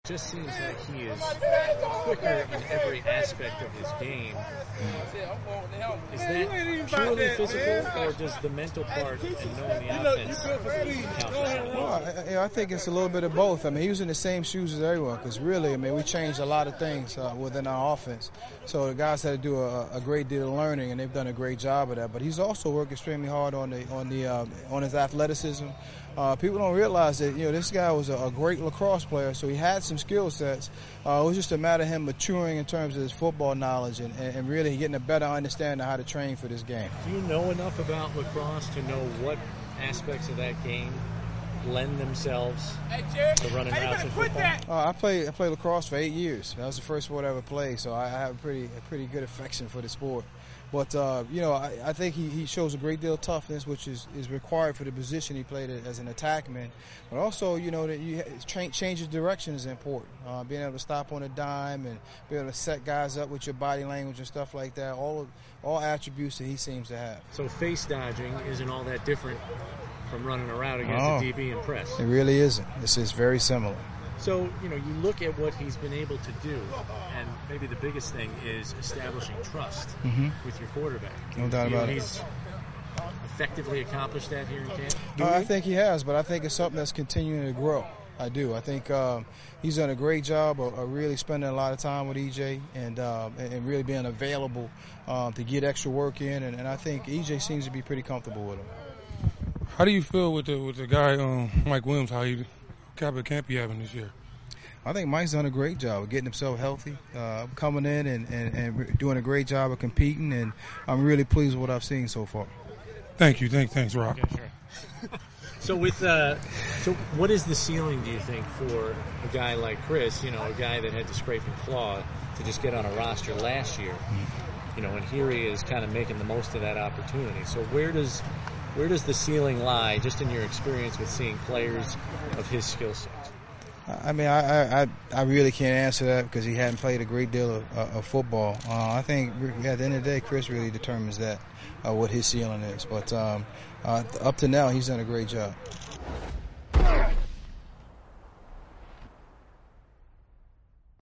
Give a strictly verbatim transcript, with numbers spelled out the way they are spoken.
just seems like he is quicker in every aspect of his game. Is that purely physical, or does the mental part and knowing the offense count? Well, I, I think it's a little bit of both. I mean, he was in the same shoes as everyone because really, I mean, we changed a lot of things uh, within our offense. So the guys had to do a, a great deal of learning, and they've done a great job of that. But he's also worked extremely hard on the on the uh, on his athleticism. Uh, people don't realize that, you know, this guy was a, a great lacrosse player, so he had some skill sets. Uh, it was just a matter of him maturing in terms of his football knowledge and, and, and really getting a better understanding of how to train for this game. Do you know enough about lacrosse to know what aspects of that game lend themselves to running routes in football? Uh, I played I played lacrosse for eight years. That was the first sport I ever played, so I have a pretty a pretty good affection for the sport. But, uh, you know, I, I think he, he shows a great deal of toughness, which is, is required for the position he played as an attackman. But also, you know, that you change, change of direction is important. Uh, being able to stop on a dime and be able to set guys up with your body language and stuff like that, all of, all attributes that he seems to have. So face dodging isn't all that different from running a route against oh, a D B and press. It really isn't. It's, it's very similar. So, you know, you look at what he's been able to do, and maybe the biggest thing is establishing trust mm-hmm. with your quarterback. No doubt about it. it. He's effectively accomplished that here in camp? Uh, I think he has, but I think it's something that's continuing to grow. I do. I think um, he's done a great job of, of really spending a lot of time with E J and uh, and really being available um, to get extra work in, and, and I think E J seems to be pretty comfortable with him. How do you feel with the with the guy um, Mike Williams? How he Cap camp he having this year? I think Mike's done a great job of getting himself healthy, uh, coming in and, and, and doing a great job of competing, and I'm really pleased with what I've seen so far. Thank you. Thank, thanks, Rob. Okay, sure. So with uh, so what is the ceiling, do you think, for a guy like Chris, you know, a guy that had to scrape and claw to just get on a roster last year, mm-hmm. you know, and here he is kind of making the most of that opportunity. So where does where does the ceiling lie, just in your experience with seeing players of his skill set? I mean, I, I I really can't answer that because he hadn't played a great deal of, uh, of football. Uh, I think at the end of the day, Chris really determines that, uh, what his ceiling is. But um, uh, up to now, he's done a great job.